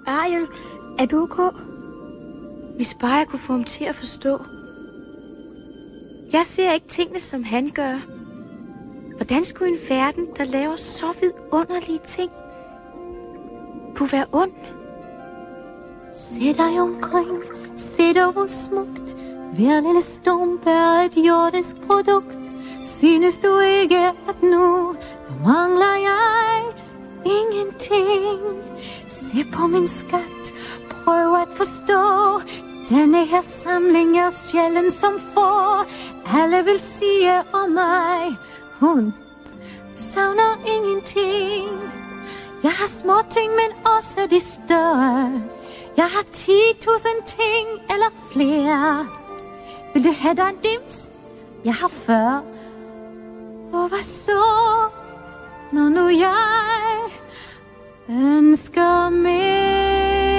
Ariel, er du okay? Hvis bare jeg kunne få ham til at forstå. Jeg ser ikke tingene, som han gør. Hvordan skulle en verden, der laver så vidunderlige ting, kunne være ond? Se dig omkring, se dig hvor smukt. Hver lille stump er et jordisk produkt. Synes du ikke, at nu mangler jeg ingenting? Se på min skat, prøv at forstå. Denne her samling er sjælen som får. Alle vil sige om mig, hun savner ingenting. Jeg har små ting, men også de større. Jeg har 10.000 ting eller flere. Vil du have dig dims? Jeg har 40. Og hvad så, når nu jeg ønsker mere?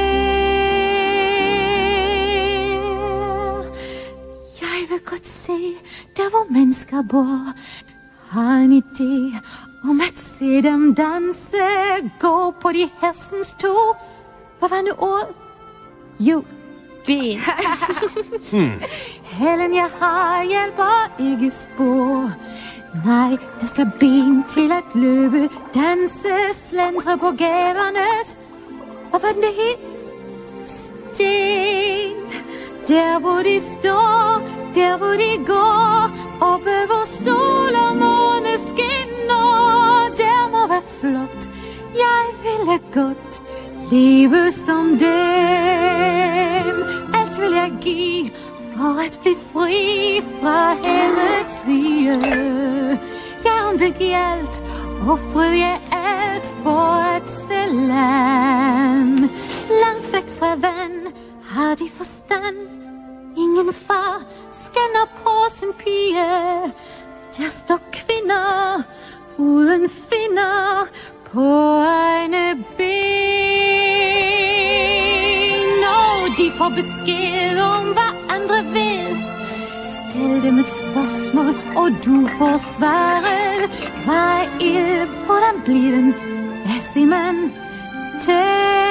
Jeg vil godt se, der hvor mennesker bor. Har en idé om at se dem danse. Gå på de hestens to. Hvad var nu ordet? Jo, ben. Helen, jeg har hjælper ikke spor. Nej, der skal ben til at løbe, danse, slendre på gadernes. Og hvad er det helt? Sten. Der hvor de står, der hvor de går, oppe hvor sol og måne skinner. Der må være flot, jeg ville godt leve som dem. Alt vil jeg give for at blive fri fra hemmets svige. Ja, om det gjaldt, offrede jeg alt for at se land. Langt væk fra vand har de forstand. Ingen far skænder på sin pige. Der står kvinder uden finder på egne ben. Og de får besked om hvad andre vil. Stil dem et spørgsmål, og du får svaret. Hvad er ild? Hvordan bliver den? Hvad siger man?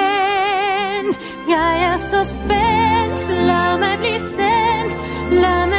Tændt. Jeg er så spændt. Lad mig blive sendt. Lad mig